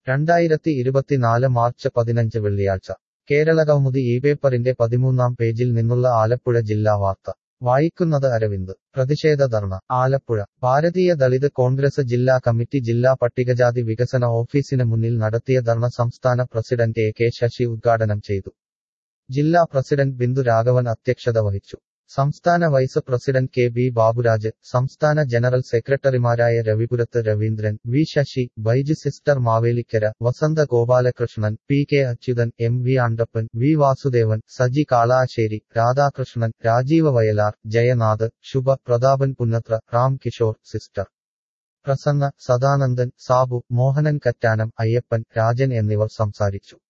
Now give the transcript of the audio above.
2024 March 15 വെള്ളിയാഴ്ച കേരളകൗമുദി ഇപേപ്പറിന്റെ 13-ാം പേജിൽ നിന്നുള്ള ആലപ്പുഴ ജില്ലാ വാർത്ത വായിക്കുന്നത് അരവിന്ദ്. പ്രതിഷേധ ധർണ ആലപ്പുഴ. ഭാരതീയ ദളിത് കോൺഗ്രസ് ജില്ലാ കമ്മിറ്റി ജില്ലാ പട്ടികജാതി വികസന ഓഫീസിന് മുന്നിൽ നടത്തിയ ധർണ സംസ്ഥാന പ്രസിഡന്റ് കെ ശശി ഉദ്ഘാടനം ചെയ്തു. ജില്ലാ പ്രസിഡന്റ് ബിന്ദു രാഘവൻ അധ്യക്ഷത വഹിച്ചു. സംസ്ഥാന vice president K B Baburaj, സംസ്ഥാന ജനറൽ സെക്രട്ടറിമാരായ Ravipurath Raveendran, V Sasi, Baiju sister Mavelikkara, Vasantha Gopalakrishnan, P K Achuthan, M V Andappan, V Vasudevan, Saji Kalasseri, Radhakrishnan, Rajeeva Vayalar, Jayanath, Shubha, Prathapan Punnathra, Ram Kishore, sister Prasanna, Sadanandan, Sabu, Mohanan Kattanam, Ayyappan, Rajan എന്നിവർ സംസാരിച്ചു.